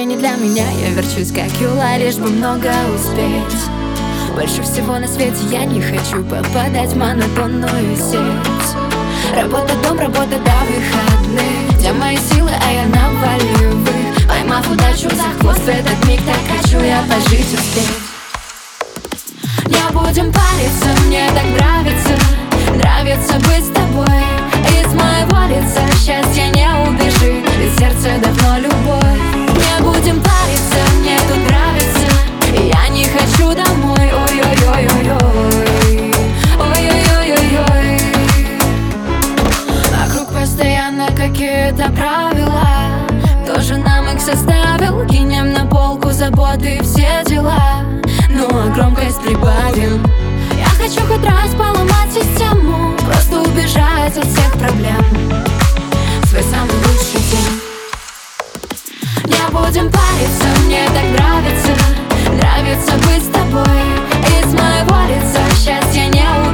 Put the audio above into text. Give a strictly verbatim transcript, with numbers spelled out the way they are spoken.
не для меня. Я верчусь как юла, лишь бы много успеть. Больше всего на свете я не хочу попадать в монотонную сеть. Работа, дом, работа до выходных. Где мои силы, а я на волевых. Поймав удачу за хвост, в этот миг так хочу я пожить успеть. Не будем париться, мне так нравится. Нравится быть с тобой. Из моего лица счастье не убежит, ведь сердце давно любовь. Не будем париться, мне тут нравится. Я не хочу домой, ой-ой-ой-ой-ой. Ой-ой-ой-ой-ой. Вокруг постоянно какие-то правила. Тоже нам их составил. Кинем на полку заботы, все дела. Ну а громкость прибавим. Я хочу хоть раз поломать систему, просто убежать от всех проблем. Свой самый лучший день. Не будем париться, мне так нравится. Нравится быть с тобой. Из моего лица счастье не уйдет.